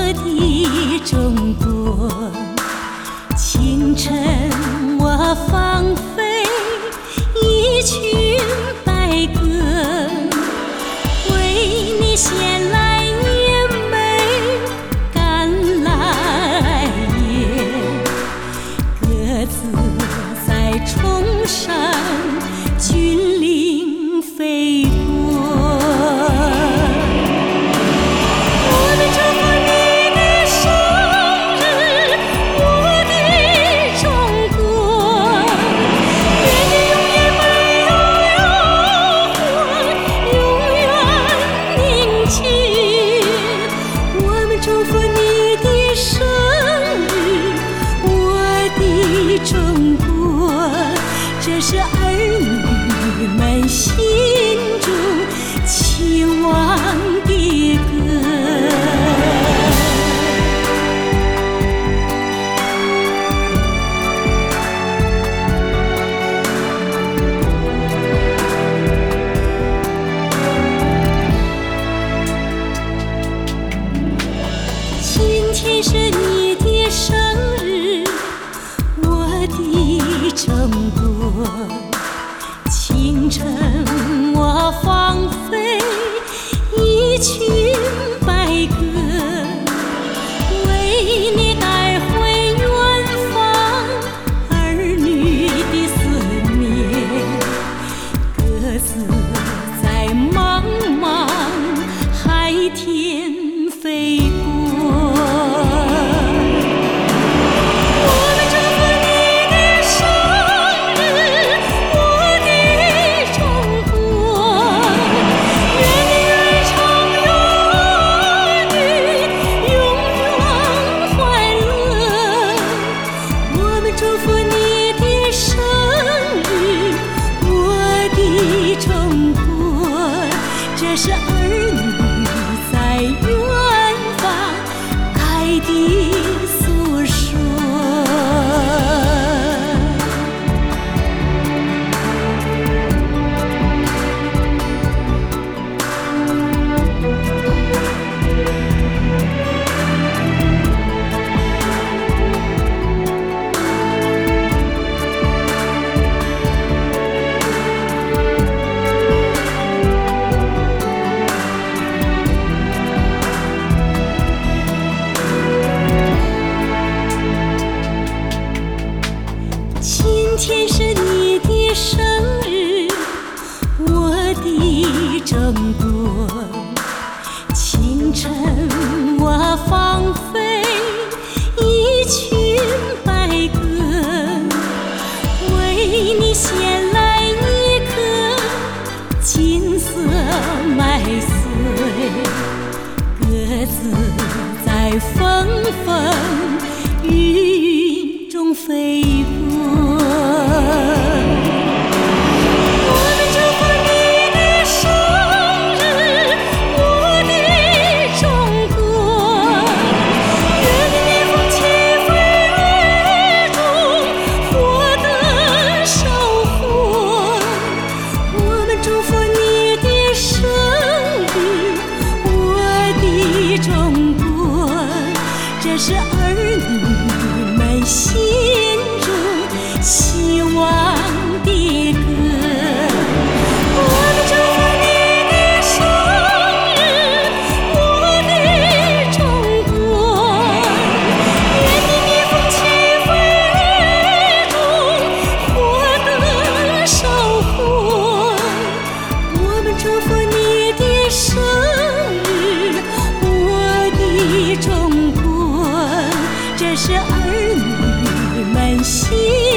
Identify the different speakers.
Speaker 1: 的中国，清晨我放飞一群白鸽，为你衔来年枚甘来叶，鸽子在冲山峻岭飞过。祝福你的生日，我的中国，这是儿女们心中期望的歌。今天是你的生日，我的中国，清晨我放飞一群白鸽，为你带回远方儿女的思念。鸽子在茫茫海天飞过。祝福你的生日，我的中国，这是儿女在远方爱的诉说。今天是你的生日，我的中国，清晨我放飞一群白鸽，为你衔来一颗金色麦穗，鸽子在风风雨雨中飞过。这是儿女们心中希望的歌。我们祝福你的生日，我的中国，愿你逆风起飞中获得收获。我们祝福你的生日，我的中国，这是儿女们心